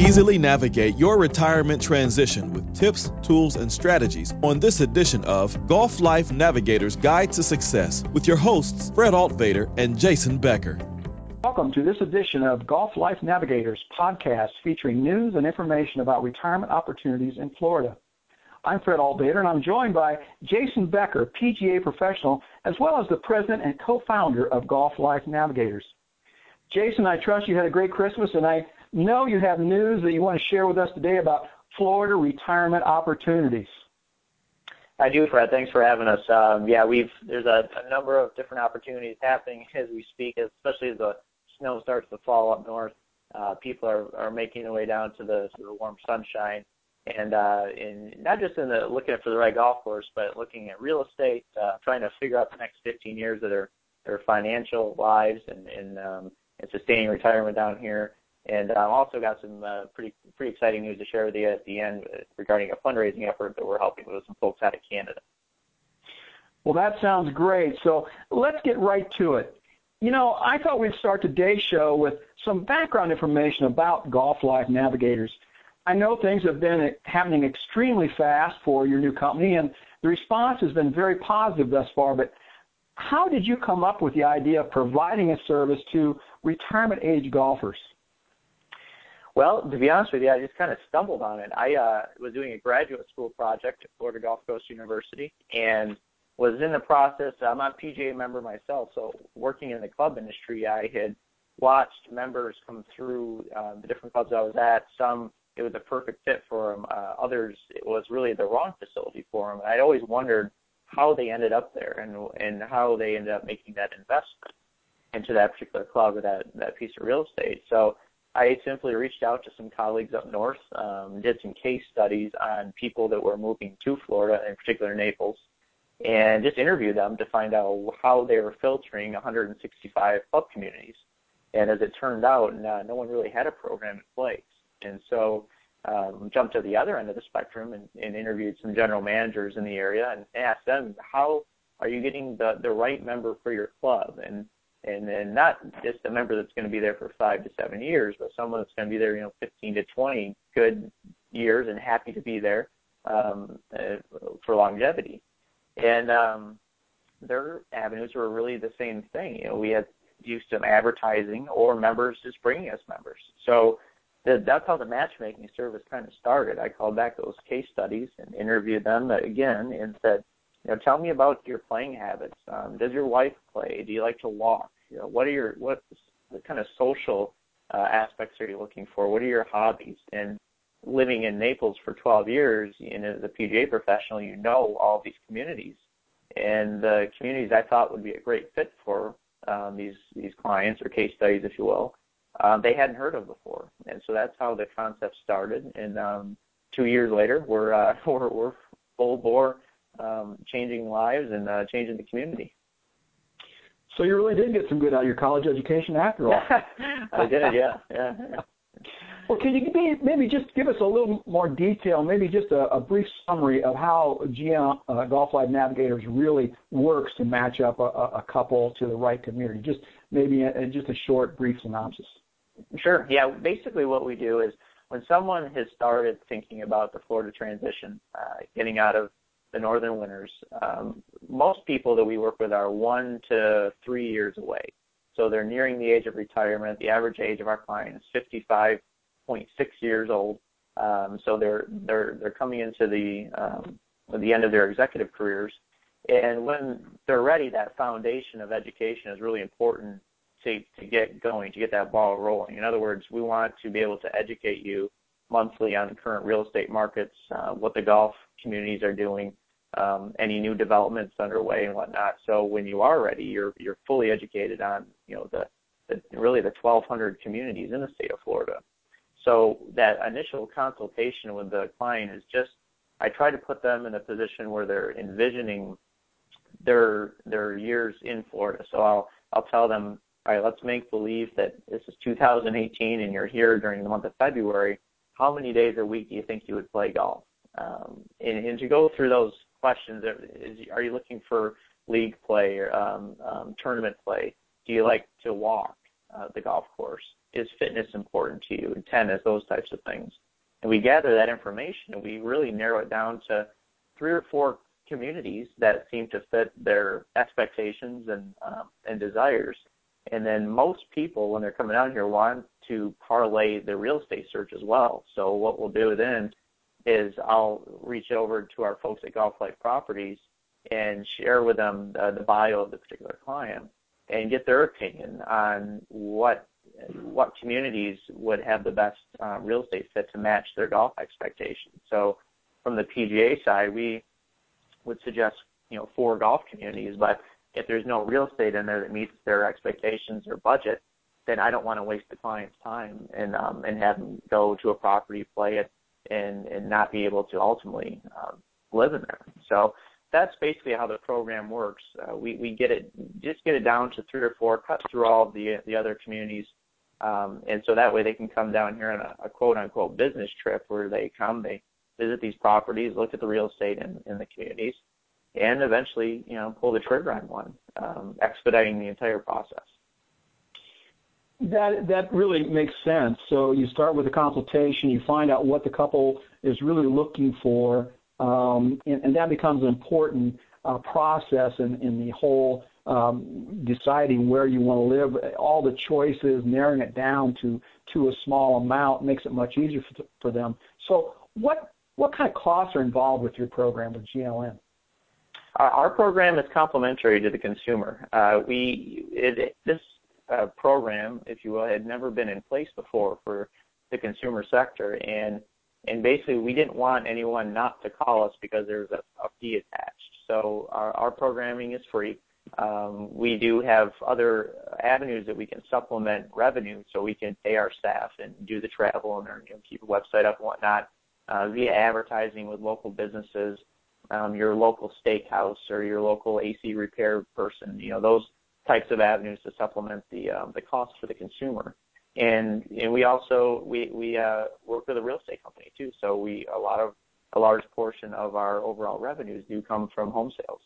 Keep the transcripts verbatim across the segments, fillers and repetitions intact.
easily navigate your retirement transition with tips, tools, and strategies on this edition of Golf Life Navigator's Guide to Success with your hosts, Fred Altvader and Jason Becker. Welcome to this edition of Golf Life Navigators podcast featuring news and information about retirement opportunities in Florida. I'm Fred Altvader, and I'm joined by Jason Becker, P G A professional, as well as the president and co-founder of Golf Life Navigators. Jason, I trust you had a great Christmas, and I know you have news that you want to share with us today about Florida retirement opportunities. I do, Fred. Thanks for having us. Um, yeah, we've there's a, a number of different opportunities happening as we speak, especially as the snow starts to fall up north. Uh, people are, are making their way down to the, to the warm sunshine, and uh, in, not just in the looking for the right golf course, but looking at real estate, uh, trying to figure out the next fifteen years of their, their financial lives and, and, um, and sustaining retirement down here. And I uh, also got some uh, pretty pretty exciting news to share with you at the end regarding a fundraising effort that we're helping with some folks out of Canada. Well, that sounds great. So let's get right to it. You know, I thought we'd start today's show with some background information about Golf Life Navigators. I know things have been happening extremely fast for your new company, and the response has been very positive thus far, but how did you come up with the idea of providing a service to retirement age golfers? Well, to be honest with you, I just kind of stumbled on it. I uh, was doing a graduate school project at Florida Gulf Coast University and was in the process. I'm a P G A member myself, so working in the club industry, I had watched members come through uh, the different clubs I was at. Some, it was a perfect fit for them. Uh, others, it was really the wrong facility for them. And I'd always wondered how they ended up there and and how they ended up making that investment into that particular club or that, that piece of real estate. So I simply reached out to some colleagues up north, um, did some case studies on people that were moving to Florida, in particular Naples, and just interviewed them to find out how they were filtering one hundred sixty-five club communities. And as it turned out, no, no one really had a program in place. And so um, jumped to the other end of the spectrum and, and interviewed some general managers in the area and asked them, how are you getting the, the right member for your club? And And, and not just a member that's going to be there for five to seven years, but someone that's going to be there, you know, fifteen to twenty good years and happy to be there um, uh, for longevity. And um, their avenues were really the same thing. You know, we had used some advertising or members just bringing us members. So the, that's how the matchmaking service kind of started. I called back those case studies and interviewed them again and said, you know, tell me about your playing habits. Um, does your wife play? Do you like to walk? You know, what are your what what kind of social uh, aspects are you looking for? What are your hobbies? And living in Naples for twelve years, and as a P G A professional, you know all these communities, and the communities I thought would be a great fit for um, these these clients or case studies, if you will, um, they hadn't heard of before. And so that's how the concept started. And um, two years later, we're uh, we're, we're full bore. Um, changing lives and uh, changing the community. So you really did get some good out of your college education after all. I did, yeah, yeah. Well, can you maybe, maybe just give us a little more detail, maybe just a, a brief summary of how G M, uh, Golf Life Navigators really works to match up a, a couple to the right community? Just maybe a, just a short, brief synopsis. Sure. Yeah. Basically, what we do is when someone has started thinking about the Florida transition, uh, getting out of the northern winters, um, most people that we work with are one to three years away. So they're nearing the age of retirement. The average age of our client is fifty-five point six years old. Um, so they're they're they're coming into the um, the end of their executive careers. And when they're ready, that foundation of education is really important to to get going, to get that ball rolling. In other words, we want to be able to educate you monthly on the current real estate markets, uh, what the golf communities are doing, um, any new developments underway and whatnot. So when you are ready, you're you're fully educated on, you know, the, the really the twelve hundred communities in the state of Florida. So that initial consultation with the client is just, I try to put them in a position where they're envisioning their their years in Florida. So I'll I'll tell them, all right, let's make believe that this is two thousand eighteen and you're here during the month of February. How many days a week do you think you would play golf? Um, and, and to go through those questions, is, are you looking for league play or um, um, tournament play? Do you like to walk? uh, the golf course? Is fitness important to you? Tennis, those types of things. And we gather that information, and we really narrow it down to three or four communities that seem to fit their expectations and um, and desires. And then most people, when they're coming out here, want to parlay their real estate search as well. So what we'll do then is I'll reach over to our folks at Golf Life Properties and share with them the, the bio of the particular client and get their opinion on what what communities would have the best uh, real estate fit to match their golf expectations. So from the P G A side, we would suggest, you know, four golf communities, but if there's no real estate in there that meets their expectations or budget, then I don't want to waste the client's time and um, and have them go to a property, play it, and, and not be able to ultimately um, live in there. So that's basically how the program works. Uh, we, we get it, just get it down to three or four, cut through all of the, the other communities, um, and so that way they can come down here on a, a quote-unquote business trip where they come, they visit these properties, look at the real estate in, in the communities, and eventually, you know, pull the trigger on one, um, expediting the entire process. That that really makes sense. So you start with a consultation, you find out what the couple is really looking for, um, and, and that becomes an important uh, process in, in the whole um, deciding where you want to live. All the choices, narrowing it down to, to a small amount makes it much easier for, for them. So what what kind of costs are involved with your program with G L N? Our program is complimentary to the consumer. Uh, we it, this uh, program, if you will, had never been in place before for the consumer sector, and and basically we didn't want anyone not to call us because there's a, a fee attached. So our, our programming is free. Um, we do have other avenues that we can supplement revenue, so we can pay our staff and do the travel and you know, keep a website up and whatnot uh, via advertising with local businesses. Um, your local steakhouse or your local A C repair person, you know, those types of avenues to supplement the um, the cost for the consumer. And and we also we we uh, work with a real estate company too. So we a lot of a large portion of our overall revenues do come from home sales.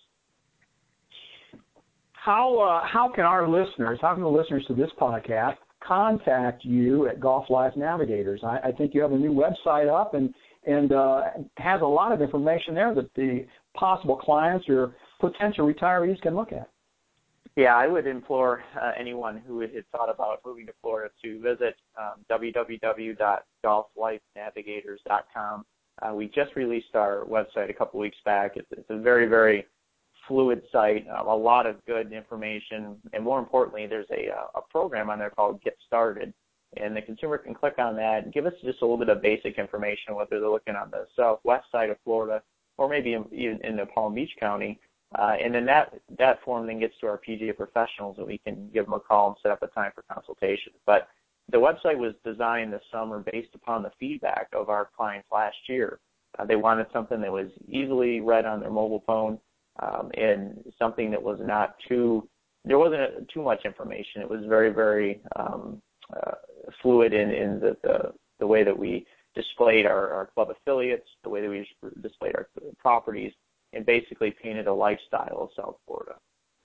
How uh, how can our listeners, how can the listeners to this podcast contact you at Golf Life Navigators? I, I think you have a new website up and. and uh, has a lot of information there that the possible clients or potential retirees can look at. Yeah, I would implore uh, anyone who had thought about moving to Florida to visit um, w w w dot golf life navigators dot com. Uh, we just released our website a couple weeks back. It's, it's a very, very fluid site, uh, a lot of good information, and more importantly, there's a, a program on there called Get Started. And the consumer can click on that and give us just a little bit of basic information, whether they're looking on the southwest side of Florida or maybe in, in the Palm Beach County. Uh, and then that, that form then gets to our P G A professionals, and we can give them a call and set up a time for consultation. But the website was designed this summer based upon the feedback of our clients last year. Uh, they wanted something that was easily read on their mobile phone um, and something that was not too, there wasn't a, too much information. It was very, very um, uh, fluid in, in the, the, the way that we displayed our, our club affiliates, the way that we displayed our properties, and basically painted a lifestyle of South Florida.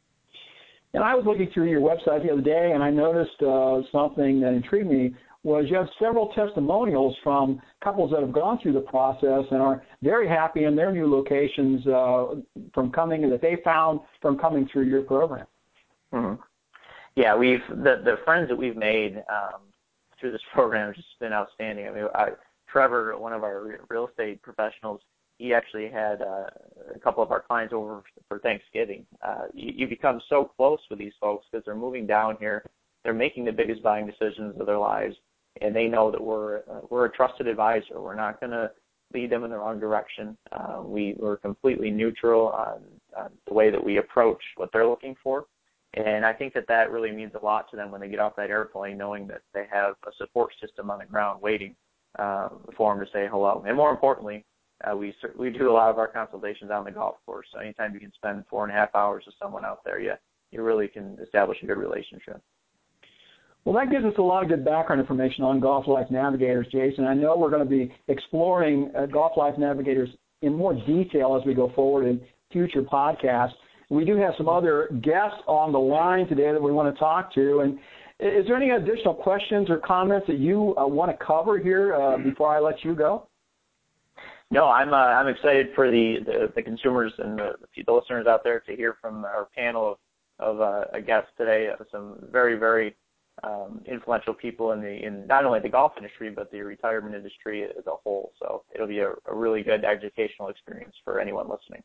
And I was looking through your website the other day, and I noticed uh, something that intrigued me was you have several testimonials from couples that have gone through the process and are very happy in their new locations uh, from coming, that they found from coming through your program. Mm-hmm. Yeah, we've the, the friends that we've made um, through this program have just been outstanding. I mean, I, Trevor, one of our real estate professionals, he actually had uh, a couple of our clients over for Thanksgiving. Uh, you, you become so close with these folks because they're moving down here. They're making the biggest buying decisions of their lives, and they know that we're uh, we're a trusted advisor. We're not going to lead them in the wrong direction. Uh, we, we're completely neutral on, on the way that we approach what they're looking for. And I think that that really means a lot to them when they get off that airplane, knowing that they have a support system on the ground waiting uh, for them to say hello. And more importantly, uh, we we do a lot of our consultations on the golf course. So anytime you can spend four and a half hours with someone out there, you, you really can establish a good relationship. Well, that gives us a lot of good background information on Golf Life Navigators, Jason. I know we're going to be exploring uh, Golf Life Navigators in more detail as we go forward in future podcasts. We do have some other guests on the line today that we want to talk to, and Is there any additional questions or comments that you uh, want to cover here uh, before I let you go? No, I'm uh, I'm excited for the, the, the consumers and the, the listeners out there to hear from our panel of, of uh, guests today. Uh, some very very um, influential people in the in not only the golf industry but the retirement industry as a whole. So it'll be a, a really good educational experience for anyone listening.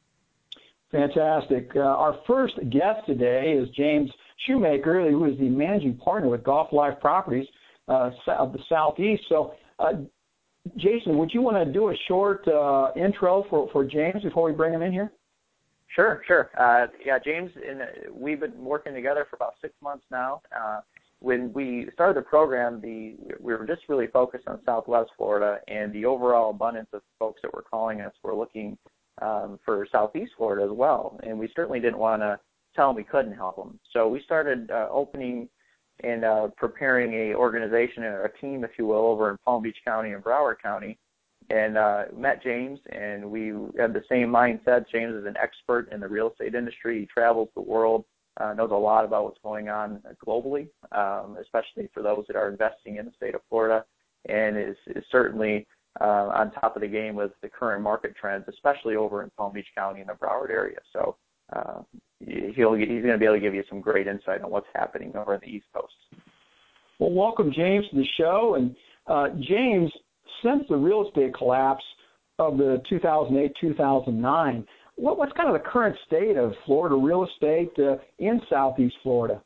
Fantastic. Uh, our first guest today is James Shoemaker, who is the managing partner with Golf Life Properties uh, of the Southeast. So, uh, Jason, would you want to do a short uh, intro for, for James before we bring him in here? Sure, sure. Uh, yeah, James, and we've been working together for about six months now. Uh, when we started the program, the we were just really focused on Southwest Florida, and the overall abundance of folks that were calling us were looking um, for Southeast Florida as well. And we certainly didn't want to tell them we couldn't help them. So we started uh, opening and uh, preparing a organization or a team, if you will, over in Palm Beach County and Broward County, and uh, met James, and we had the same mindset. James is an expert in the real estate industry. He travels the world, uh, knows a lot about what's going on globally, um, especially for those that are investing in the state of Florida, and is, is certainly uh, on top of the game with the current market trends, especially over in Palm Beach County and the Broward area. So uh, he'll, he's going to be able to give you some great insight on what's happening over on the East Coast. Well, welcome, James, to the show. And uh, James, since the real estate collapse of the two thousand eight two thousand nine, what, what's kind of the current state of Florida real estate uh, in Southeast Florida?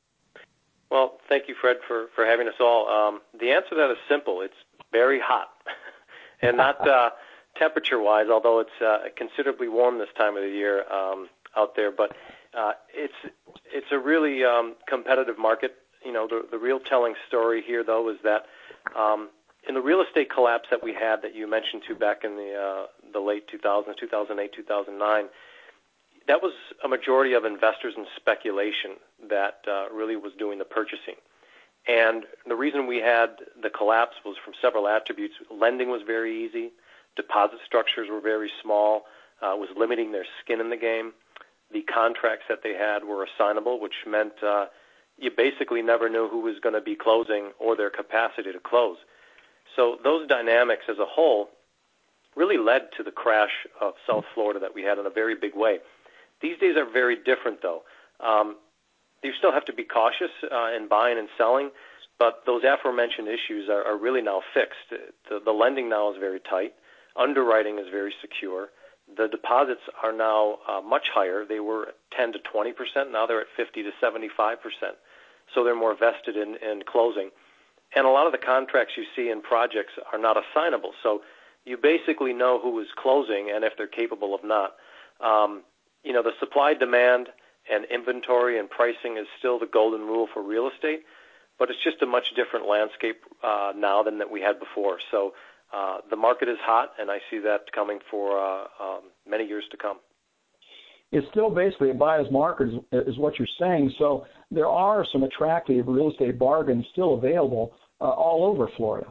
Well, thank you, Fred, for, for having us all. Um, the answer to that is simple. It's very hot, and not uh, temperature-wise, although it's uh, considerably warm this time of the year um, out there. But uh, it's it's a really um, competitive market. You know, the, the real telling story here, though, is that um, in the real estate collapse that we had that you mentioned to back in the uh, the late two thousands, two thousand eight, two thousand nine, that was a majority of investors in speculation that uh, really was doing the purchasing. And the reason we had the collapse was from several attributes. Lending was very easy. Deposit structures were very small. Uh, was limiting their skin in the game. The contracts that they had were assignable, which meant uh, you basically never knew who was going to be closing or their capacity to close. So those dynamics as a whole really led to the crash of South Florida that we had in a very big way. These days are very different, though. Um, you still have to be cautious uh, in buying and selling, but those aforementioned issues are, are really now fixed. The, the lending now is very tight. Underwriting is very secure. The deposits are now uh, much higher. They were ten to twenty percent. Now they're at fifty to seventy-five percent. So they're more vested in, in closing. And a lot of the contracts you see in projects are not assignable. So you basically know who is closing and if they're capable of not. Um, you know, the supply, demand, and inventory and pricing is still the golden rule for real estate, but it's just a much different landscape uh, now than that we had before. So uh, the market is hot, and I see that coming for uh, um, many years to come. It's still basically a buyer's market, is, is what you're saying. So there are some attractive real estate bargains still available uh, all over Florida.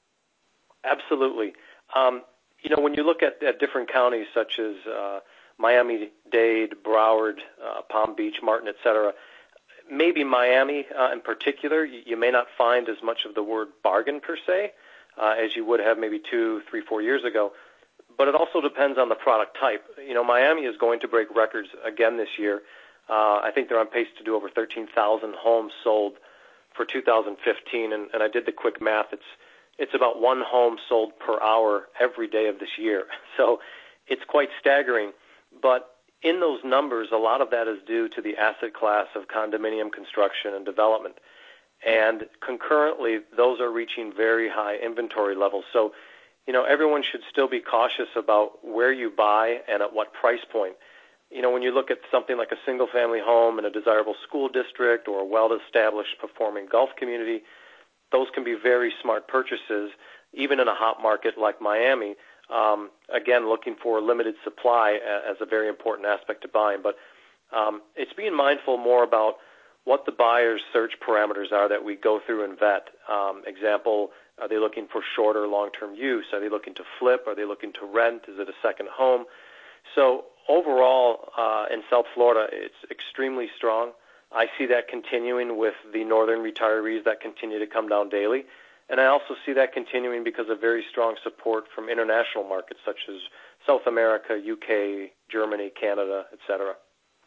Absolutely. Um, you know, when you look at, at different counties such as uh, Miami-Dade, Broward, uh, Palm Beach, Martin, et cetera, maybe Miami uh, in particular, you, you may not find as much of the word bargain per se uh, as you would have maybe two, three, four years ago. But it also depends on the product type. You know, Miami is going to break records again this year. Uh, I think they're on pace to do over thirteen thousand homes sold for two thousand fifteen, and, and I did the quick math. It's it's about one home sold per hour every day of this year. So it's quite staggering. But in those numbers, a lot of that is due to the asset class of condominium construction and development. And concurrently, those are reaching very high inventory levels. So, you know, everyone should still be cautious about where you buy and at what price point. You know, when you look at something like a single-family home in a desirable school district or a well-established performing golf community, those can be very smart purchases, even in a hot market like Miami. Um, again, looking for limited supply as a very important aspect to buying. But um, it's being mindful more about what the buyer's search parameters are that we go through and vet. Um, example, are they looking for shorter long-term use? Are they looking to flip? Are they looking to rent? Is it a second home? So overall, uh, in South Florida, it's extremely strong. I see that continuing with the northern retirees that continue to come down daily. And I also see that continuing because of very strong support from international markets such as South America, U K, Germany, Canada, et cetera.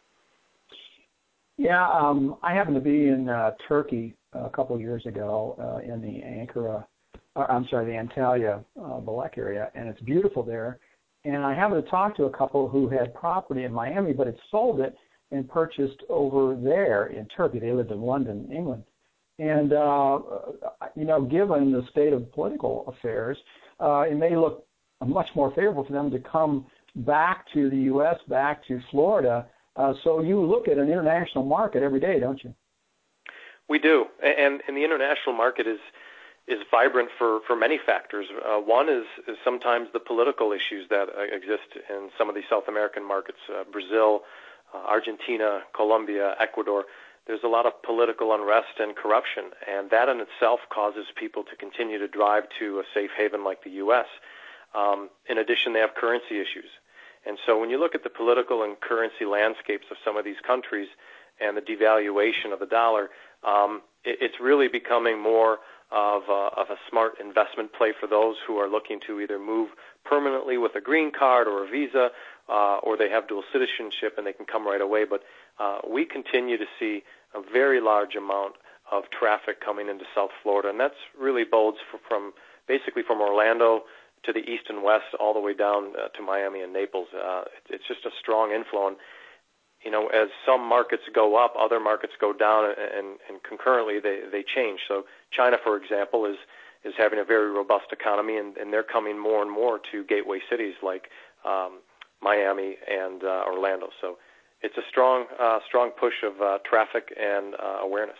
Yeah, um, I happened to be in uh, Turkey a couple of years ago uh, in the Ankara, or, I'm sorry, the Antalya, uh, Balek area, and it's beautiful there. And I happened to talk to a couple who had property in Miami, but had sold it and purchased over there in Turkey. They lived in London, England. And, uh, you know, given the state of political affairs, uh, it may look much more favorable for them to come back to the U S, back to Florida. Uh, so you look at an international market every day, don't you? We do. And, and the international market is is vibrant for, for many factors. Uh, one is, is sometimes the political issues that uh, exist in some of these South American markets, uh, Brazil, uh, Argentina, Colombia, Ecuador. There's a lot of political unrest and corruption, and that in itself causes people to continue to drive to a safe haven like the U S. Um, in addition, they have currency issues. And so when you look at the political and currency landscapes of some of these countries and the devaluation of the dollar, um, it, it's really becoming more of a, of a smart investment play for those who are looking to either move permanently with a green card or a visa, uh, or they have dual citizenship and they can come right away. But uh, we continue to see a very large amount of traffic coming into South Florida, and that's really bodes for, from basically from Orlando to the east and west all the way down uh, to Miami and Naples. Uh, it's just a strong inflow. And, you know, as some markets go up, other markets go down, and, and concurrently they, they change. So China, for example, is is having a very robust economy, and, and they're coming more and more to gateway cities like um, Miami and uh, Orlando. So it's a strong uh, strong push of uh, traffic and uh, awareness.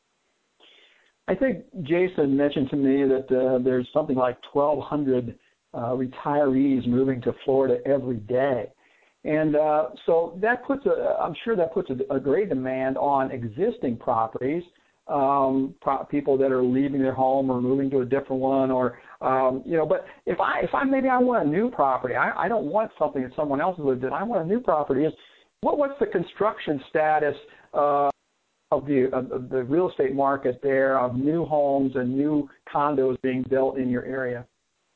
I think Jason mentioned to me that uh, there's something like twelve hundred uh, retirees moving to Florida every day. And uh, so that puts a, I'm sure that puts a, a great demand on existing properties, um, pro- people that are leaving their home or moving to a different one, or um, you know. But if I, if I maybe I want a new property, I, I don't want something that someone else lived in. I want a new property. Is what what's the construction status uh, of the of the real estate market there, of new homes and new condos being built in your area?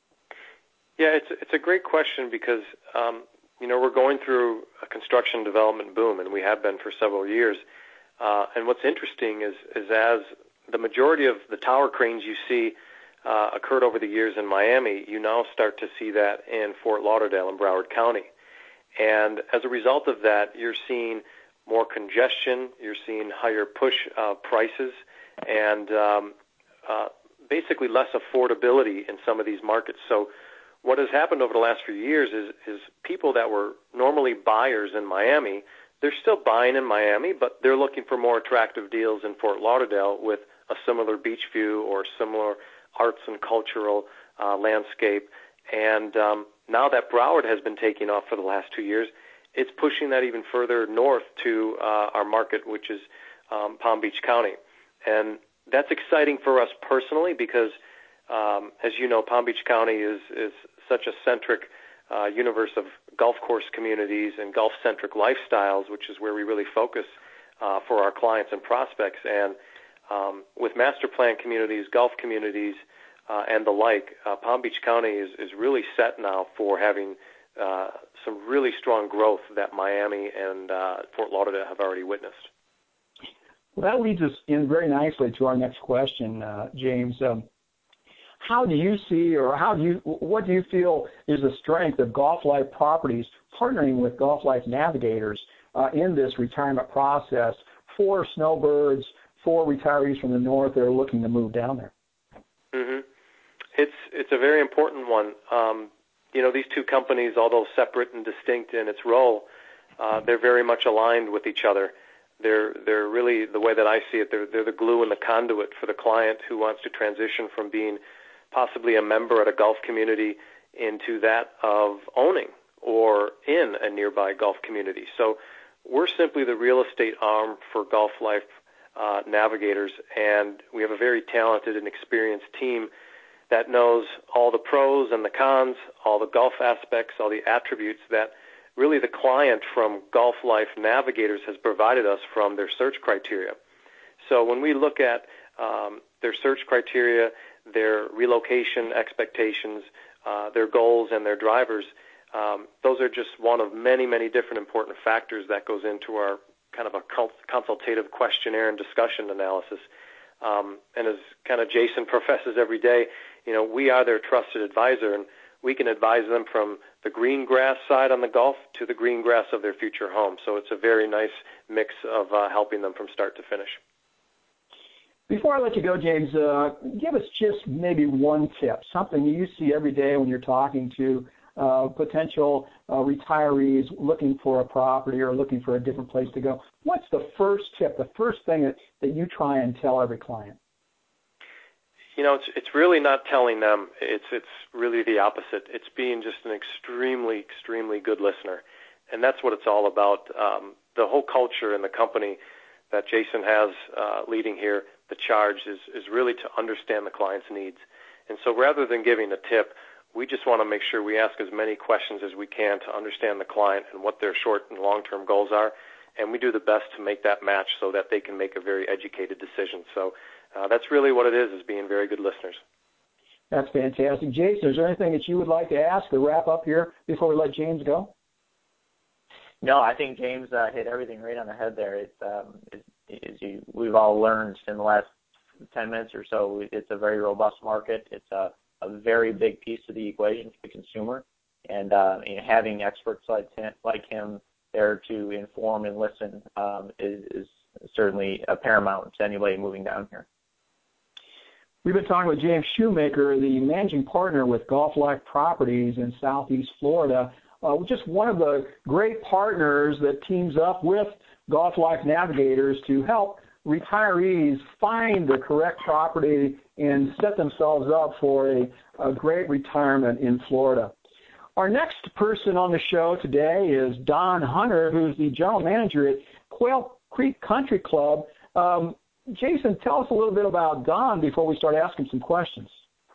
Yeah, it's it's a great question because. Um, You know, we're going through a construction development boom, and we have been for several years. Uh, and what's interesting is, is as the majority of the tower cranes you see uh, occurred over the years in Miami, you now start to see that in Fort Lauderdale and Broward County. And as a result of that, you're seeing more congestion, you're seeing higher push uh, prices, and um, uh, basically less affordability in some of these markets. So what has happened over the last few years is, is people that were normally buyers in Miami, they're still buying in Miami, but they're looking for more attractive deals in Fort Lauderdale with a similar beach view or similar arts and cultural uh, landscape. And um, now that Broward has been taking off for the last two years, it's pushing that even further north to uh, our market, which is um, Palm Beach County. And that's exciting for us personally because Um, as you know, Palm Beach County is, is such a centric uh, universe of golf course communities and golf-centric lifestyles, which is where we really focus uh, for our clients and prospects. And um, with master plan communities, golf communities, uh, and the like, uh, Palm Beach County is, is really set now for having uh, some really strong growth that Miami and uh, Fort Lauderdale have already witnessed. Well, that leads us in very nicely to our next question, uh, James. Um, How do you see, or how do you, what do you feel is the strength of Golf Life Properties partnering with Golf Life Navigators uh, in this retirement process for snowbirds, for retirees from the north that are looking to move down there? Mm-hmm. It's it's a very important one. Um, you know, these two companies, although separate and distinct in its role, uh, they're very much aligned with each other. They're they're really, the way that I see it, they're they're the glue and the conduit for the client who wants to transition from being possibly a member at a golf community into that of owning or in a nearby golf community. So we're simply the real estate arm for Golf Life uh, Navigators, and we have a very talented and experienced team that knows all the pros and the cons, all the golf aspects, all the attributes that really the client from Golf Life Navigators has provided us from their search criteria. So when we look at um, their search criteria, their relocation expectations, uh, their goals, and their drivers, um, those are just one of many, many different important factors that goes into our kind of a consultative questionnaire and discussion analysis. Um, and as kind of Jason professes every day, you know, we are their trusted advisor, and we can advise them from the green grass side on the golf to the green grass of their future home. So it's a very nice mix of uh, helping them from start to finish. Before I let you go, James, uh, give us just maybe one tip, something you see every day when you're talking to uh, potential uh, retirees looking for a property or looking for a different place to go. What's the first tip, the first thing that, that you try and tell every client? You know, it's it's really not telling them. It's it's really the opposite. It's being just an extremely, extremely good listener. And that's what it's all about. Um, the whole culture in the company that Jason has uh, leading here, the charge is, is really to understand the client's needs. And so rather than giving a tip, we just want to make sure we ask as many questions as we can to understand the client and what their short and long-term goals are. And we do the best to make that match so that they can make a very educated decision. So uh, that's really what it is, is being very good listeners. That's fantastic. Jason, is there anything that you would like to ask or wrap up here before we let James go? No, I think James uh, hit everything right on the head there. It's, um, it's, it's you, we've all learned in the last ten minutes or so, it's a very robust market. It's a, a very big piece of the equation for the consumer. And uh, you know, having experts like him, like him there to inform and listen um, is, is certainly a paramount to anybody moving down here. We've been talking with James Shoemaker, the managing partner with Golf Life Properties in Southeast Florida. Uh, just one of the great partners that teams up with Golf Life Navigators to help retirees find the correct property and set themselves up for a, a great retirement in Florida. Our next person on the show today is Don Hunter, who's the general manager at Quail Creek Country Club. Um, Jason, tell us a little bit about Don before we start asking some questions.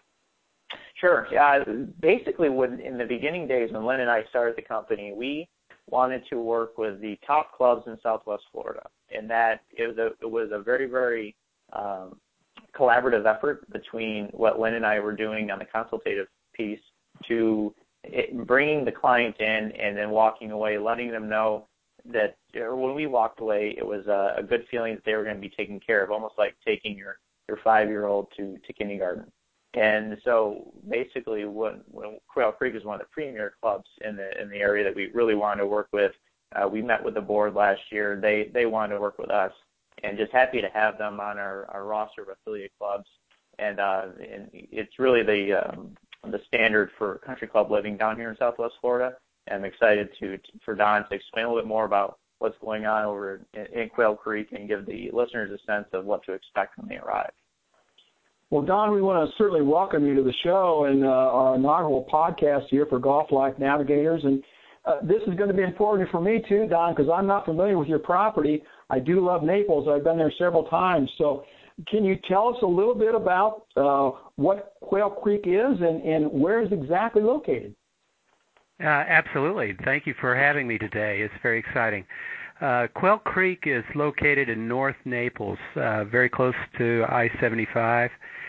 Sure. Yeah. Basically, when in the beginning days when Lynn and I started the company, we wanted to work with the top clubs in Southwest Florida, and that it was a, it was a very, very um, collaborative effort between what Lynn and I were doing on the consultative piece to it, bringing the client in and then walking away, letting them know that or when we walked away, it was a, a good feeling that they were going to be taken care of, almost like taking your, your five-year-old to, to kindergarten. And so basically when, when Quail Creek is one of the premier clubs in the in the area that we really wanted to work with, uh, we met with the board last year. They they wanted to work with us, and just happy to have them on our, our roster of affiliate clubs. And, uh, and it's really the um, the standard for country club living down here in Southwest Florida. And I'm excited to, to for Don to explain a little bit more about what's going on over in, in Quail Creek and give the listeners a sense of what to expect when they arrive. Well, Don, we want to certainly welcome you to the show and uh, our inaugural podcast here for Golf Life Navigators. And uh, this is going to be important for me too, Don, because I'm not familiar with your property. I do love Naples. I've been there several times. So can you tell us a little bit about uh, what Quail Creek is and, and where it's exactly located? Uh, absolutely. Thank you for having me today. It's very exciting. Uh, Quail Creek is located in North Naples, uh, very close to I seventy-five,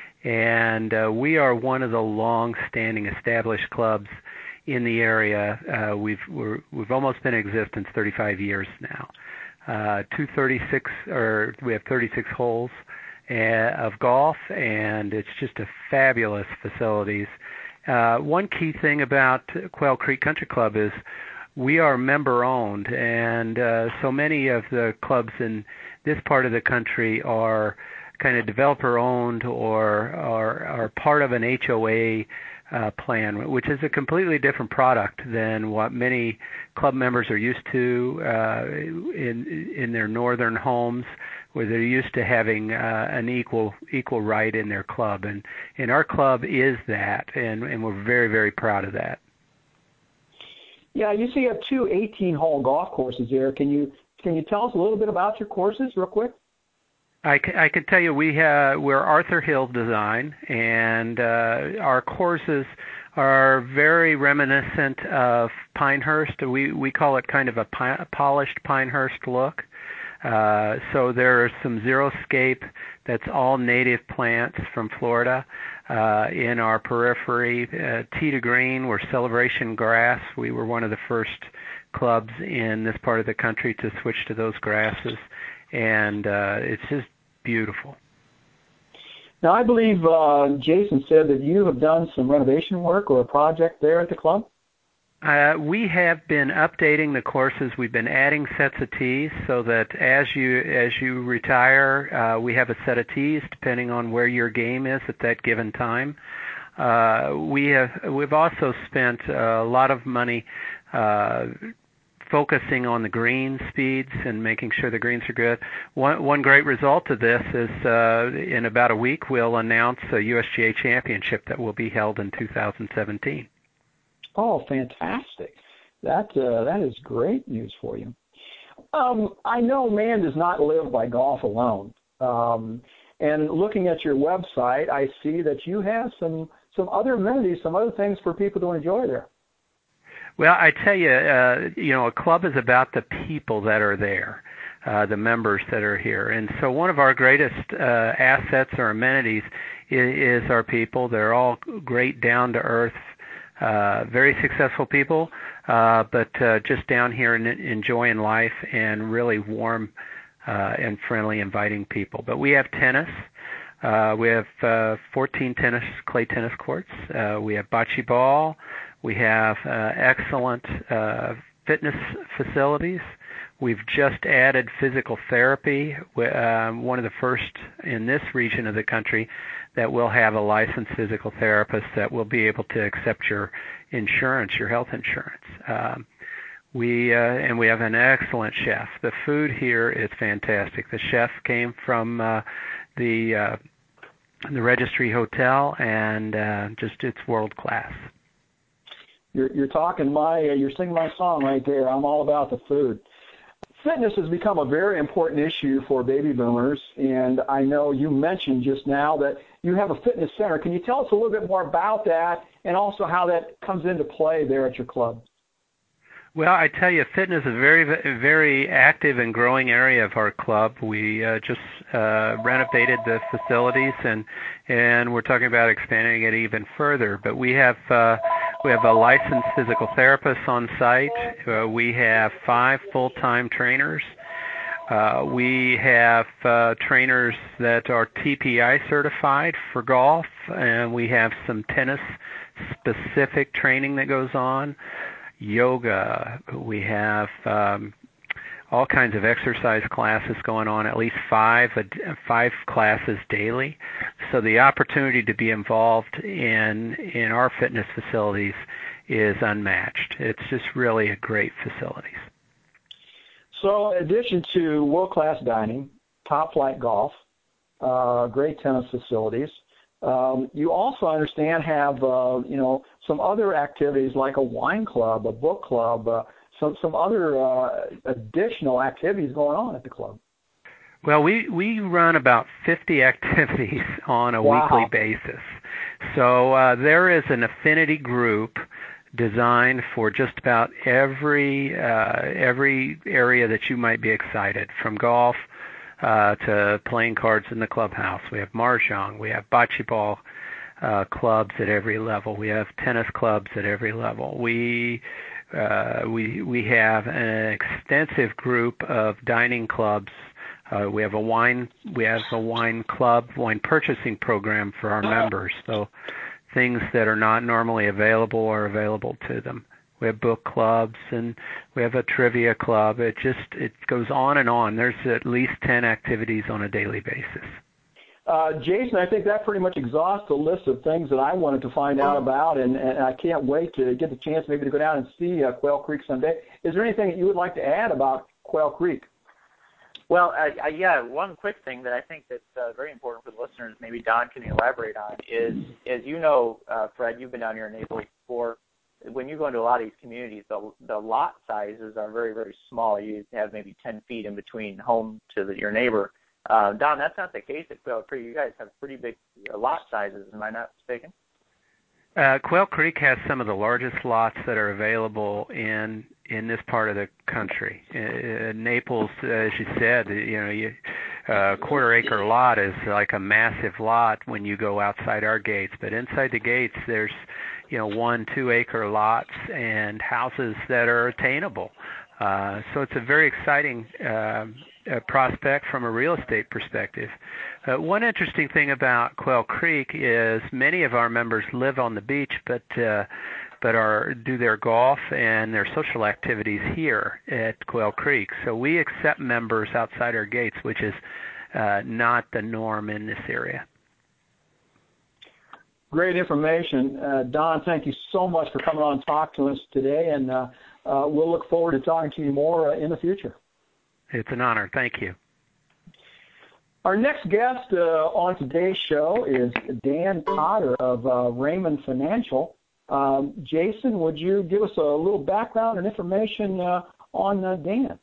and uh, we are one of the long-standing established clubs in the area. Uh, we've we're, we've almost been in existence thirty-five years now. Uh, two thirty-six, or we have thirty-six holes uh, of golf, and it's just a fabulous facilities. Uh, one key thing about Quail Creek Country Club is we are member-owned, and uh, so many of the clubs in this part of the country are kind of developer-owned or are, are part of an H O A uh, plan, which is a completely different product than what many club members are used to uh, in in their northern homes, where they're used to having uh, an equal equal right in their club. And, and our club is that, and, and we're very, very proud of that. Yeah, you see you have two eighteen-hole golf courses there. Can you can you tell us a little bit about your courses real quick? I can, I can tell you we have, we're Arthur Hill design, and uh, our courses are very reminiscent of Pinehurst. We we call it kind of a pi- polished Pinehurst look. Uh, so there are some xeriscape that's all native plants from Florida uh, in our periphery. Uh, Tee to Green, we're Celebration Grass. We were one of the first clubs in this part of the country to switch to those grasses, and uh, it's just beautiful. Now, I believe uh, Jason said that you have done some renovation work or a project there at the club? Uh, we have been updating the courses. We've been adding sets of tees so that as you as you retire, uh, we have a set of tees depending on where your game is at that given time. Uh, we have we've also spent a lot of money uh, focusing on the green speeds and making sure the greens are good. One one great result of this is uh, in about a week we'll announce a U S G A championship that will be held in two thousand seventeen. Oh, fantastic. That uh, that is great news for you. Um, I know man does not live by golf alone. Um, and looking at your website, I see that you have some, some other amenities, some other things for people to enjoy there. Well, I tell you, uh, you know, a club is about the people that are there, uh, the members that are here. And so one of our greatest uh, assets or amenities is, is our people. They're all great, down-to-earth, Uh, very successful people, uh, but uh, just down here and enjoying life and really warm uh, and friendly, inviting people. But we have tennis. Uh, we have uh, fourteen tennis clay tennis courts. Uh, we have bocce ball. We have uh, excellent uh, fitness facilities. We've just added physical therapy, uh, one of the first in this region of the country that will have a licensed physical therapist that will be able to accept your insurance, your health insurance. Um, we uh, and we have an excellent chef. The food here is fantastic. The chef came from uh, the uh, the Registry Hotel, and uh, just it's world class. You're, you're talking my, uh, you're singing my song right there. I'm all about the food. Fitness has become a very important issue for baby boomers, and I know you mentioned just now that you have a fitness center. Can you tell us a little bit more about that and also how that comes into play there at your club? Well, I tell you, fitness is a very, very active and growing area of our club. We uh, just uh, renovated the facilities, and and we're talking about expanding it even further. But we have uh, we have a licensed physical therapist on site. Uh, we have five full-time trainers. Uh, we have uh, trainers that are T P I certified for golf, and we have some tennis-specific training that goes on. Yoga, we have um, all kinds of exercise classes going on, at least five five classes daily. So the opportunity to be involved in in our fitness facilities is unmatched. It's just really a great facilities. So in addition to world-class dining, top-flight golf, uh, great tennis facilities, Um, you also understand have uh, you know some other activities like a wine club, a book club, uh, some some other uh, additional activities going on at the club. Well, we we run about fifty activities on a Wow. weekly basis. So uh, there is an affinity group designed for just about every uh, every area that you might be excited, from golf Uh, to playing cards in the clubhouse. We have mahjong. We have bocce ball uh, clubs at every level. We have tennis clubs at every level. We uh, we we have an extensive group of dining clubs. Uh, we have a wine we have a wine club, wine purchasing program for our members. So things that are not normally available are available to them. We have book clubs, and we have a trivia club. It just it goes on and on. There's at least ten activities on a daily basis. Uh, Jason, I think that pretty much exhausts the list of things that I wanted to find out about, and, and I can't wait to get the chance maybe to go down and see uh, Quail Creek someday. Is there anything that you would like to add about Quail Creek? Well, I, I, yeah, one quick thing that I think that's uh, very important for the listeners, maybe Don can elaborate on, is, as you know, uh, Fred, you've been down here in Naples before. When you go into a lot of these communities, the, the lot sizes are very, very small. You have maybe ten feet in between home to the, your neighbor. Uh, Don, that's not the case at Quail Creek. You guys have pretty big lot sizes. Am I not mistaken? Uh, Quail Creek has some of the largest lots that are available in in this part of the country. Uh, Naples, uh, as you said, you know, you, uh, quarter acre lot is like a massive lot when you go outside our gates. But inside the gates, there's, you know, one, two acre lots and houses that are attainable. Uh, so it's a very exciting uh, uh, prospect from a real estate perspective. Uh, one interesting thing about Quail Creek is many of our members live on the beach, but uh, but are do their golf and their social activities here at Quail Creek. So we accept members outside our gates, which is uh, not the norm in this area. Great information. Uh, Don, thank you so much for coming on and talk to us today, and uh, uh, we'll look forward to talking to you more uh, in the future. It's an honor. Thank you. Our next guest uh, on today's show is Dan Cotter of uh, Raymond Financial. Um, Jason, would you give us a little background and information uh, on uh, Dan?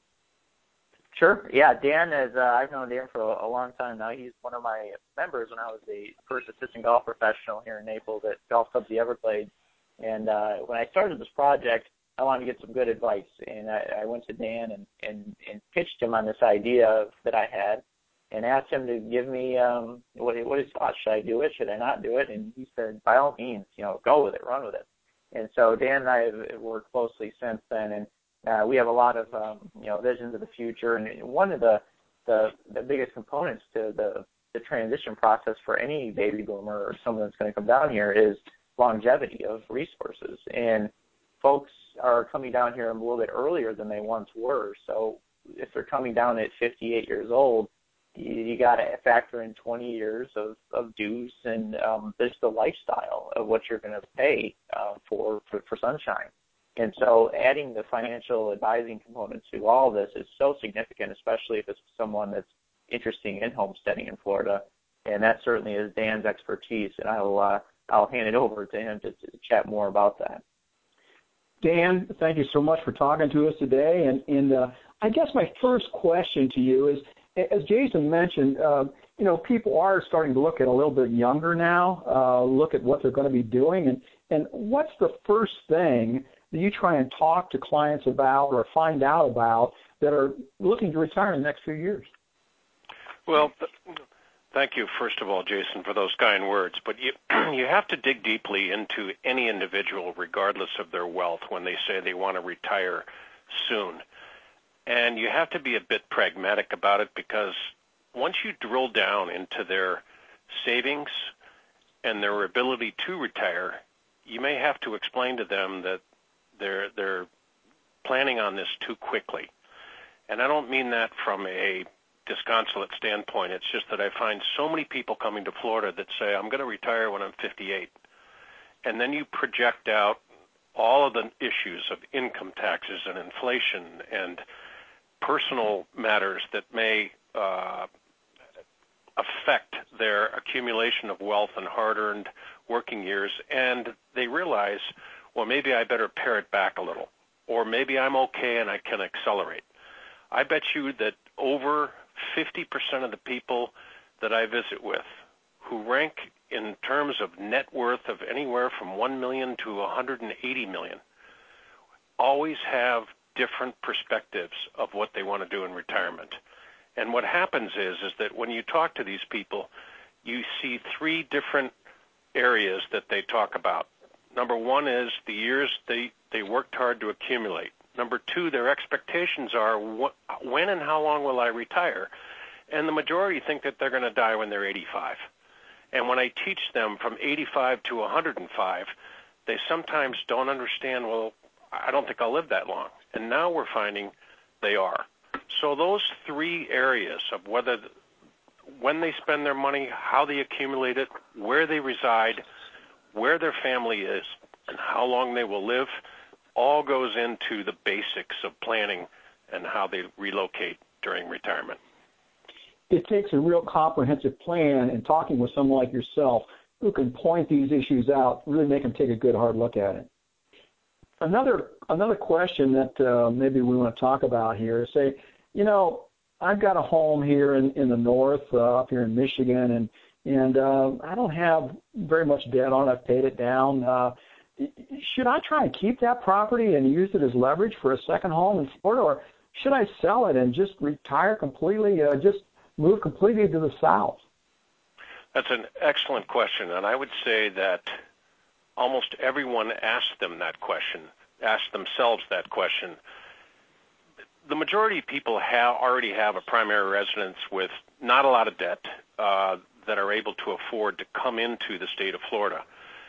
Sure. Yeah, Dan is, uh, I've known Dan for a, a long time now. He's one of my members when I was a first assistant golf professional here in Naples at Golf Club the Everglades. And uh, when I started this project, I wanted to get some good advice. And I, I went to Dan and, and, and pitched him on this idea of, that I had and asked him to give me um, what, what his thoughts. Should I do it? Should I not do it? And he said, by all means, you know, go with it, run with it. And so Dan and I have worked closely since then, and uh, we have a lot of, um, you know, visions of the future. And one of the, the, the biggest components to the, the transition process for any baby boomer or someone that's going to come down here is longevity of resources. And folks are coming down here a little bit earlier than they once were. So if they're coming down at fifty-eight years old, you, you got to factor in twenty years of, of dues and um, just the lifestyle of what you're going to pay uh, for, for, for Sunshine. And so adding the financial advising component to all of this is so significant, especially if it's someone that's interested in homesteading in Florida. And that certainly is Dan's expertise, and I'll, uh, I'll hand it over to him to, to chat more about that. Dan, thank you so much for talking to us today. And, and uh, I guess my first question to you is, as Jason mentioned, uh, you know, people are starting to look at a little bit younger now, uh, look at what they're going to be doing. And, and what's the first thing that you try and talk to clients about or find out about that are looking to retire in the next few years? Well, th- thank you, first of all, Jason, for those kind words. But you, you have to dig deeply into any individual, regardless of their wealth, when they say they want to retire soon. And you have to be a bit pragmatic about it, because once you drill down into their savings and their ability to retire, you may have to explain to them that they're they're planning on this too quickly. And I don't mean that from a disconsolate standpoint. It's just that I find so many people coming to Florida that say, I'm going to retire when I'm fifty-eight. And then you project out all of the issues of income taxes and inflation and personal matters that may uh, affect their accumulation of wealth and hard-earned working years, and they realize, well, maybe I better pare it back a little, or maybe I'm okay and I can accelerate. I bet you that over fifty percent of the people that I visit with, who rank in terms of net worth of anywhere from one million dollars to one hundred eighty million dollars, always have different perspectives of what they want to do in retirement. And what happens is, is that when you talk to these people, you see three different areas that they talk about. Number one is the years they, they worked hard to accumulate. Number two, their expectations are what, when and how long will I retire? And the majority think that they're going to die when they're eighty-five. And when I teach them from eighty-five to one hundred five, they sometimes don't understand, well, I don't think I'll live that long. And now we're finding they are. So those three areas of whether, when they spend their money, how they accumulate it, where they reside, where their family is, and how long they will live, all goes into the basics of planning and how they relocate during retirement. It takes a real comprehensive plan, and talking with someone like yourself who can point these issues out, really make them take a good hard look at it. Another another question that uh, maybe we want to talk about here is, say, you know, I've got a home here in, in the north, uh, up here in Michigan, and, and uh, I don't have very much debt on it. I've paid it down. Uh, should I try and keep that property and use it as leverage for a second home in Florida, or should I sell it and just retire completely, uh, just move completely to the south? That's an excellent question, and I would say that almost everyone asks them that question, asks themselves that question. The majority of people have already have a primary residence with not a lot of debt uh, that are able to afford to come into the state of Florida.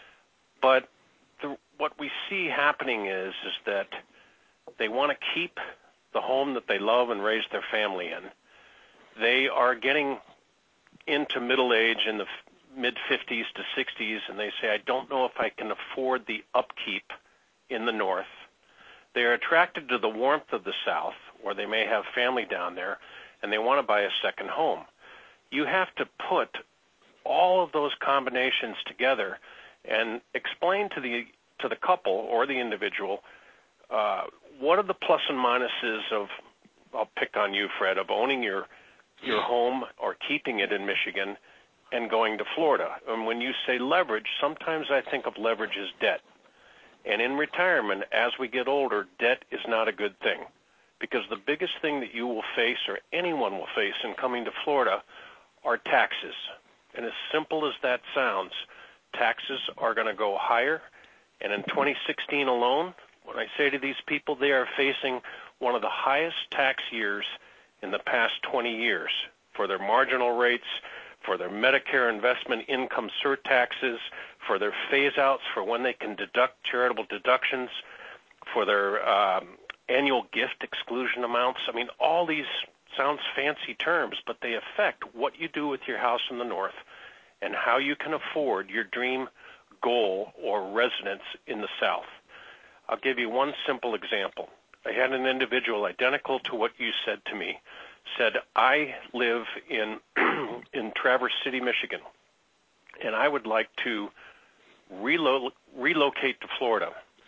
But the, what we see happening is, is that they want to keep the home that they love and raise their family in. They are getting into middle age in the mid fifties to sixties, and they say, I don't know if I can afford the upkeep in the north. They are attracted to the warmth of the south, or they may have family down there, and they want to buy a second home. You have to put all of those combinations together and explain to the to the couple or the individual uh, what are the plus and minuses of, I'll pick on you, Fred, of owning your your home or keeping it in Michigan and going to Florida. And when you say leverage, sometimes I think of leverage as debt. And in retirement, as we get older, debt is not a good thing, because the biggest thing that you will face, or anyone will face in coming to Florida, are taxes. And as simple as that sounds, taxes are going to go higher. And in twenty sixteen alone, when I say to these people, they are facing one of the highest tax years in the past twenty years for their marginal rates, for their Medicare investment income surtaxes, for their phase-outs, for when they can deduct charitable deductions, for their um, annual gift exclusion amounts. I mean, all these sounds fancy terms, but they affect what you do with your house in the north and how you can afford your dream goal or residence in the south. I'll give you one simple example. I had an individual identical to what you said to me, said, I live in in Traverse City, Michigan, and I would like to relo- relocate to Florida.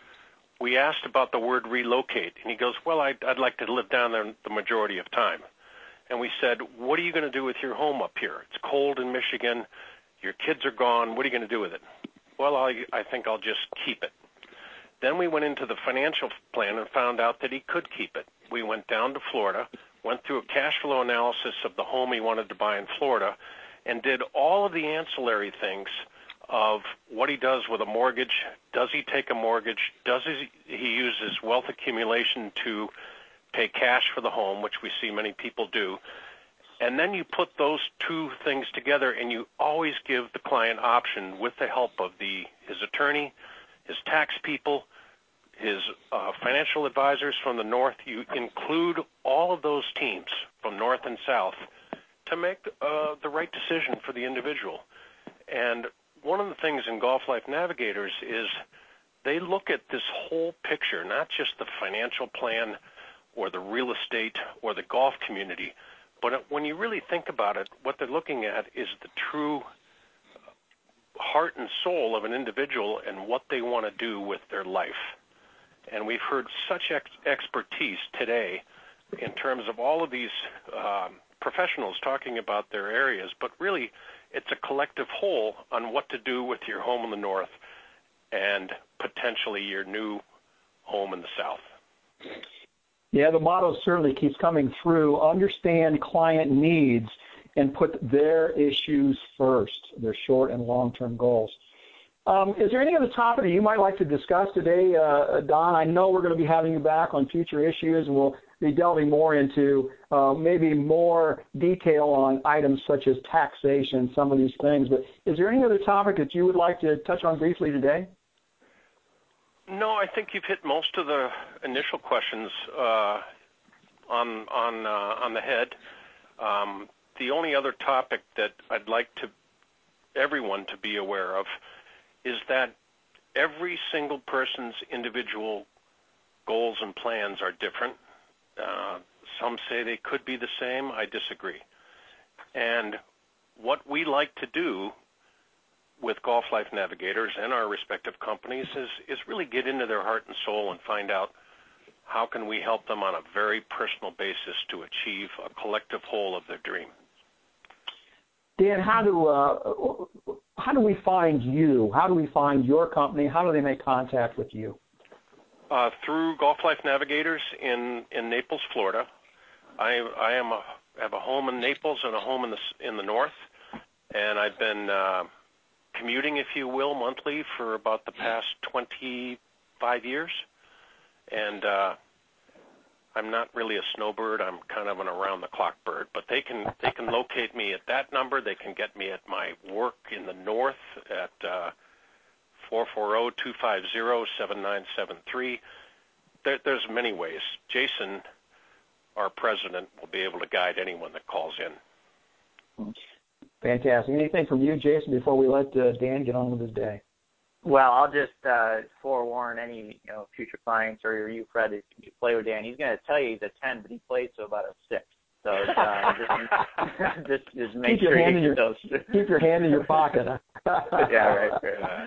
We asked about the word relocate, and he goes, well, I'd, I'd like to live down there the majority of time. And we said, what are you going to do with your home up here? It's cold in Michigan. Your kids are gone. What are you going to do with it? Well, I, I think I'll just keep it. Then we went into the financial plan and found out that he could keep it. We went down to Florida, went through a cash flow analysis of the home he wanted to buy in Florida, and did all of the ancillary things of what he does with a mortgage. Does he take a mortgage? Does he, he use his wealth accumulation to pay cash for the home, which we see many people do? And then you put those two things together, and you always give the client option with the help of the his attorney, his tax people, his uh, financial advisors from the north. You include all of those teams from north and south to make uh, the right decision for the individual. And one of the things in Golf Life Navigators is they look at this whole picture, not just the financial plan or the real estate or the golf community, but when you really think about it, what they're looking at is the true heart and soul of an individual and what they want to do with their life. And we've heard such ex- expertise today in terms of all of these um, professionals talking about their areas, but really it's a collective whole on what to do with your home in the north and potentially your new home in the south. Yeah, the motto certainly keeps coming through. Understand client needs and put their issues first, their short and long-term goals. Um, is there any other topic that you might like to discuss today, uh, Don? I know we're going to be having you back on future issues, and we'll be delving more into uh, maybe more detail on items such as taxation, some of these things. But is there any other topic that you would like to touch on briefly today? No, I think you've hit most of the initial questions uh, on on uh, on the head. Um, the only other topic that I'd like to everyone to be aware of is that every single person's individual goals and plans are different. Uh, some say they could be the same. I disagree. And what we like to do with Golf Life Navigators and our respective companies is, is really get into their heart and soul and find out how can we help them on a very personal basis to achieve a collective whole of their dream. Dan, how do uh, how do we find you? How do we find your company? How do they make contact with you? Uh, through Golf Life Navigators in, in Naples, Florida. I I am a, have a home in Naples and a home in the in the north, and I've been uh, commuting, if you will, monthly for about the past twenty-five years. And uh, I'm not really a snowbird. I'm kind of an around-the-clock bird. But they can they can locate me at that number. They can get me at my work in the north at uh, four four zero, two five zero, seven nine seven three. There, there's many ways. Jason, our president, will be able to guide anyone that calls in. Fantastic. Anything from you, Jason, before we let uh, Dan get on with his day? Well, I'll just uh, forewarn any you know future clients or you, Fred, if you play with Dan, he's going to tell you he's a ten, but he plays to about a six. So uh, just, just just make keep sure your hand you in your, those. keep your hand in your pocket. Yeah, right.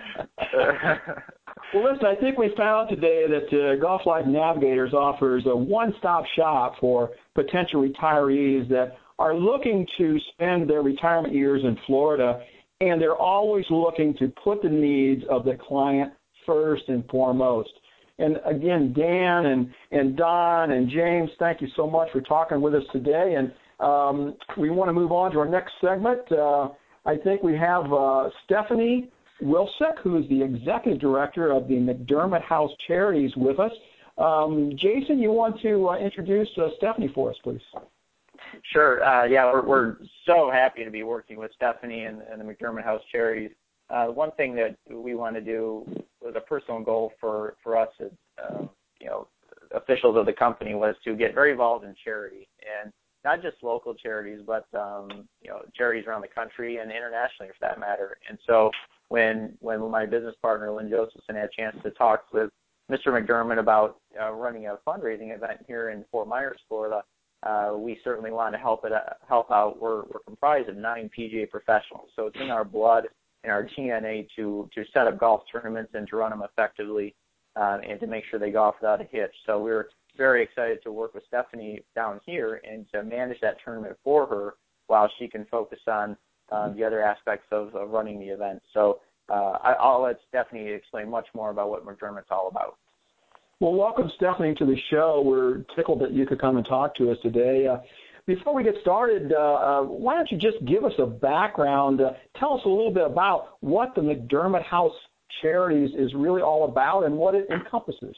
right. Well, listen, I think we found today that uh, Golf Life Navigators offers a one-stop shop for potential retirees that are looking to spend their retirement years in Florida, and they're always looking to put the needs of the client first and foremost. And again, Dan and, and Don and James, thank you so much for talking with us today. And um, we want to move on to our next segment. Uh, I think we have uh, Stephanie Wilczek, who is the Executive Director of the McDermott House Charities, with us. Um, Jason, you want to uh, introduce uh, Stephanie for us, please? Sure. Uh, yeah, we're, we're so happy to be working with Stephanie and, and the McDermott House Charities. Uh, one thing that we want to do was a personal goal for, for us as uh, you know, officials of the company was to get very involved in charity, and not just local charities, but um, you know, charities around the country and internationally, for that matter. And so when when my business partner, Lynn Josephson, had a chance to talk with Mister McDermott about uh, running a fundraising event here in Fort Myers, Florida, uh, we certainly want to help it uh, help out. We're, we're comprised of nine P G A professionals, so it's in our blood, in our D N A to to set up golf tournaments and to run them effectively, uh, and to make sure they golf without a hitch. So we're very excited to work with Stephanie down here and to manage that tournament for her while she can focus on um, the other aspects of, of running the event. So uh, I, I'll let Stephanie explain much more about what McDermott's all about. Well, welcome, Stephanie, to the show. We're tickled that you could come and talk to us today. Uh, before we get started, uh, uh, why don't you just give us a background, uh, tell us a little bit about what the McDermott House Charities is really all about and what it encompasses.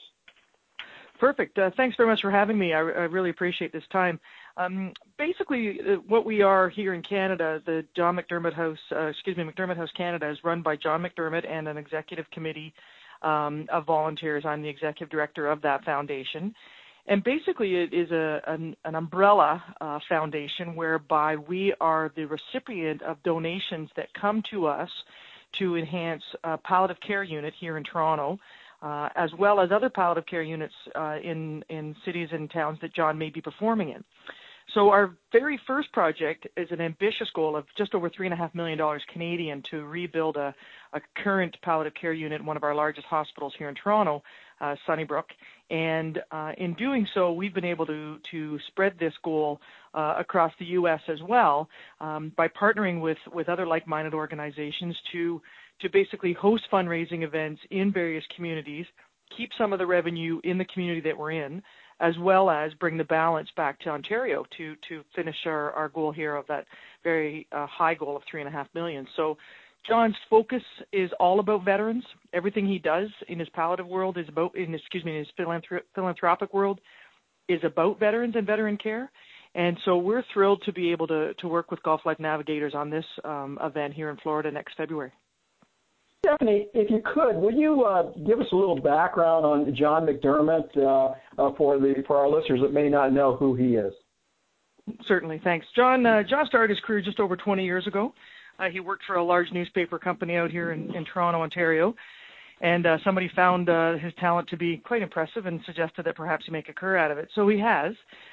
Perfect. Uh, thanks very much for having me. I, I really appreciate this time. Um, basically, uh, what we are here in Canada, the John McDermott House, uh, excuse me, McDermott House Canada is run by John McDermott and an executive committee um, of volunteers. I'm the executive director of that foundation. And basically, it is a, an, an umbrella uh, foundation whereby we are the recipient of donations that come to us to enhance a palliative care unit here in Toronto, Uh, as well as other palliative care units uh, in, in cities and towns that John may be performing in. So our very first project is an ambitious goal of just over three point five million dollars Canadian to rebuild a, a current palliative care unit in one of our largest hospitals here in Toronto, uh, Sunnybrook. And uh, in doing so, we've been able to, to spread this goal uh, across the U S as well um, by partnering with, with other like-minded organizations to to basically host fundraising events in various communities, keep some of the revenue in the community that we're in, as well as bring the balance back to Ontario to, to finish our, our goal here of that very uh, high goal of three and a half million. So John's focus is all about veterans. Everything he does in his palliative world is about, in excuse me, in his philanthrop- philanthropic world is about veterans and veteran care. And so we're thrilled to be able to, to work with Golf Life Navigators on this um, event here in Florida next February. Stephanie, if you could, would you uh, give us a little background on John McDermott uh, uh, for the for our listeners that may not know who he is? Certainly, thanks. John uh, John started his career just over twenty years ago. Uh, he worked for a large newspaper company out here in, in Toronto, Ontario, and uh, somebody found uh, his talent to be quite impressive and suggested that perhaps he make a career out of it. So he has.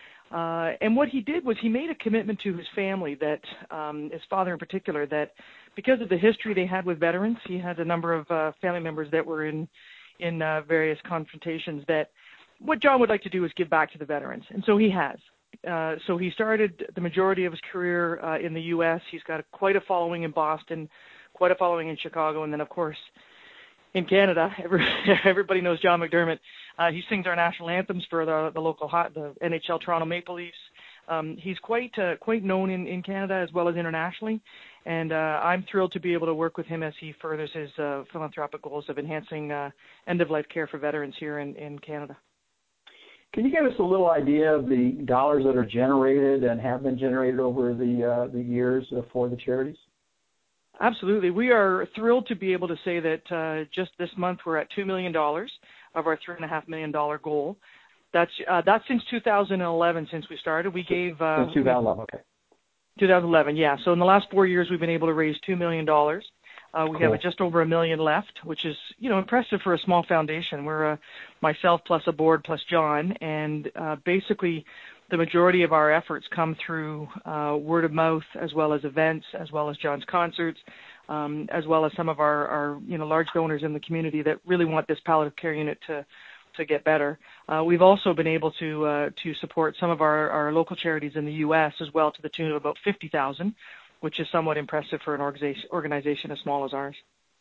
Uh, and what he did was he made a commitment to his family, that um, his father in particular, that because of the history they had with veterans, he had a number of uh, family members that were in in uh, various confrontations, that what John would like to do is give back to the veterans. And so he has. uh, so he started the majority of his career uh, in the U S. He's got a, quite a following in Boston, quite a following in Chicago, and then, of course, in Canada. Every, everybody knows John McDermott. Uh, he sings our national anthems for the, the local hot, the N H L Toronto Maple Leafs. Um, he's quite uh, quite known in, in Canada as well as internationally, and uh, I'm thrilled to be able to work with him as he furthers his uh, philanthropic goals of enhancing uh, end-of-life care for veterans here in, in Canada. Can you give us a little idea of the dollars that are generated and have been generated over the uh, the years uh, for the charities? Absolutely. We are thrilled to be able to say that uh, just this month we're at two million dollars of our three point five million dollars goal. That's uh, that's since two thousand eleven, since we started. We gave uh, since two thousand eleven, okay. two thousand eleven, yeah. So in the last four years, we've been able to raise two million dollars. Uh, we cool. have just over a million left, which is, you know, impressive for a small foundation. We're uh, myself plus a board plus John, and uh, basically the majority of our efforts come through uh, word of mouth, as well as events, as well as John's concerts, um, as well as some of our, our, you know, large donors in the community that really want this palliative care unit to to get better. Uh, we've also been able to uh, to support some of our, our local charities in the U S as well, to the tune of about fifty thousand, which is somewhat impressive for an organization organization as small as ours.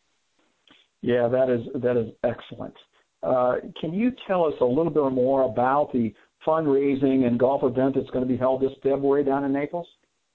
Yeah, that is that is excellent. Uh, can you tell us a little bit more about the fundraising and golf event that's going to be held this February down in Naples?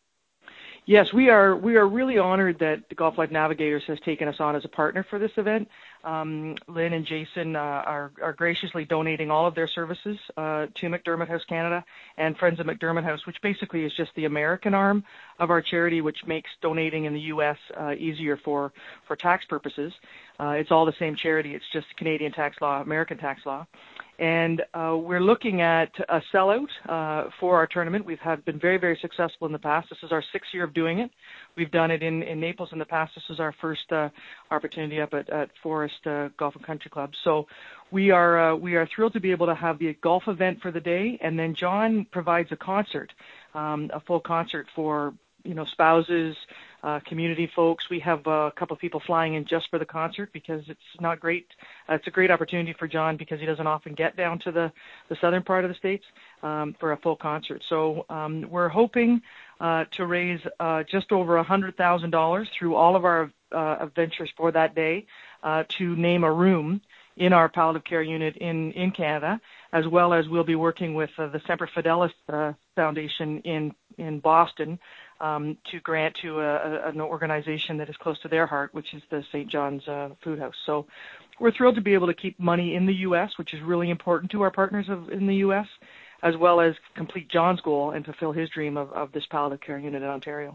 Yes, we are we are really honored that the Golf Life Navigators has taken us on as a partner for this event. Um, Lynn and Jason uh, are, are graciously donating all of their services uh, to McDermott House Canada and Friends of McDermott House, which basically is just the American arm of our charity, which makes donating in the U S uh, easier for, for tax purposes. Uh, it's all the same charity. It's just Canadian tax law, American tax law. And uh, we're looking at a sellout uh, for our tournament. We've had been very, very successful in the past. This is our sixth year of doing it. We've done it in, in Naples in the past. This is our first uh, opportunity up at, at Forest uh, Golf and Country Club. So we are uh, we are thrilled to be able to have the golf event for the day, and then John provides a concert, um, a full concert for, you know, spouses, uh, community folks. We have uh, a couple of people flying in just for the concert because it's not great. Uh, it's a great opportunity for John because he doesn't often get down to the, the southern part of the States um, for a full concert. So um, we're hoping uh, to raise uh, just over one hundred thousand dollars through all of our uh, ventures for that day uh, to name a room in our palliative care unit in, in Canada, as well as we'll be working with uh, the Semper Fidelis uh, Foundation in, in Boston um, to grant to a, a, an organization that is close to their heart, which is the Saint John's uh, Food House. So we're thrilled to be able to keep money in the U S, which is really important to our partners of, in the U S, as well as complete John's goal and fulfill his dream of, of this palliative care unit in Ontario.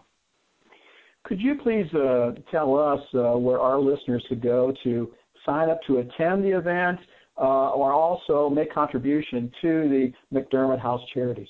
Could you please uh, tell us uh, where our listeners could go to sign up to attend the event uh, or also make contribution to the McDermott House charities?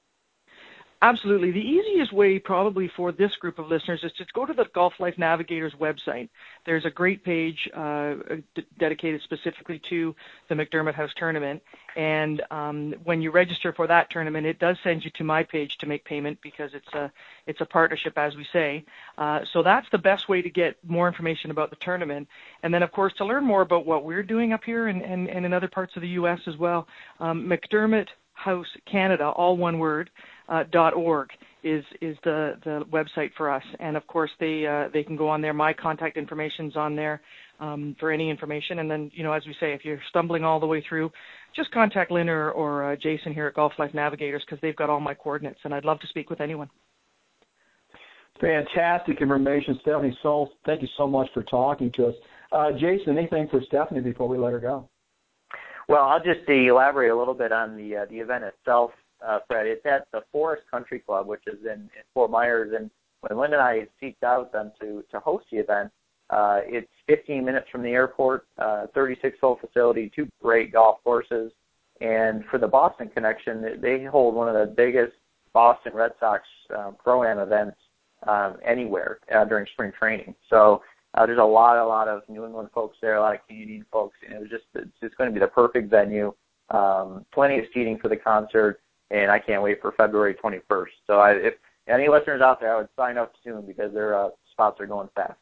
Absolutely. The easiest way probably for this group of listeners is to go to the Golf Life Navigators website. There's a great page uh, d- dedicated specifically to the McDermott House tournament. And um, when you register for that tournament, it does send you to my page to make payment because it's a it's a partnership, as we say. Uh, so that's the best way to get more information about the tournament. And then, of course, to learn more about what we're doing up here and, and, and in other parts of the U S as well, um, McDermott House Canada, all one word, uh, dot org is is the, the website for us. And of course, they uh, they can go on there. My contact information's on there um, for any information. And then, you know, as we say, if you're stumbling all the way through, just contact Lynn or, or uh, Jason here at Golf Life Navigators because they've got all my coordinates. And I'd love to speak with anyone. Fantastic information, Stephanie Soul. Thank you so much for talking to us. Uh, Jason, anything for Stephanie before we let her go? Well, I'll just elaborate a little bit on the uh, the event itself, uh, Fred. It's at the Forest Country Club, which is in, in Fort Myers. And when Linda and I seeked out them to, to host the event, uh, it's fifteen minutes from the airport, uh, thirty-six hole facility, two great golf courses. And for the Boston connection, they hold one of the biggest Boston Red Sox uh, Pro-Am events um, anywhere uh, during spring training. So Uh, there's a lot, a lot of New England folks there, a lot of Canadian folks, and it was just, it's just going to be the perfect venue. Um, plenty of seating for the concert, and I can't wait for February twenty-first. So I, if any listeners out there, I would sign up soon because their uh, spots are going fast.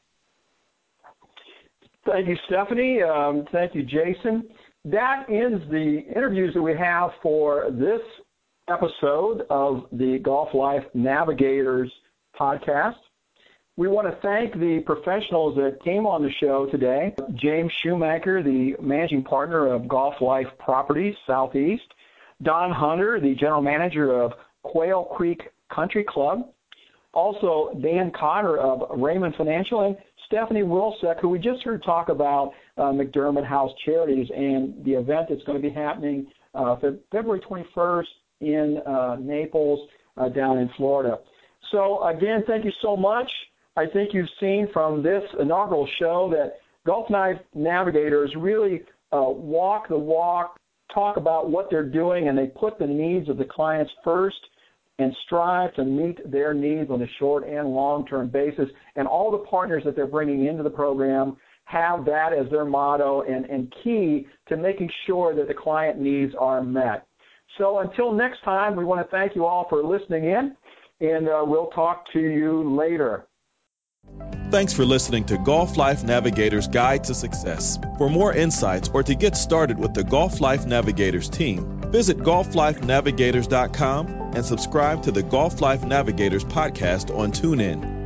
Thank you, Stephanie. Um, thank you, Jason. That ends the interviews that we have for this episode of the Golf Life Navigators podcast. We want to thank the professionals that came on the show today. James Schumacher, the managing partner of Golf Life Properties Southeast. Don Hunter, the general manager of Quail Creek Country Club. Also, Dan Cotter of Raymond Financial, and Stephanie Wilczek, who we just heard talk about uh, McDermott House Charities and the event that's going to be happening uh, February twenty-first in uh, Naples uh, down in Florida. So, again, thank you so much. I think you've seen from this inaugural show that Golf Life Navigators really uh, walk the walk, talk about what they're doing, and they put the needs of the clients first and strive to meet their needs on a short and long-term basis. And all the partners that they're bringing into the program have that as their motto and, and key to making sure that the client needs are met. So until next time, we want to thank you all for listening in, and uh, we'll talk to you later. Thanks for listening to Golf Life Navigators Guide to Success. For more insights or to get started with the Golf Life Navigators team, visit golf life navigators dot com and subscribe to the Golf Life Navigators podcast on TuneIn.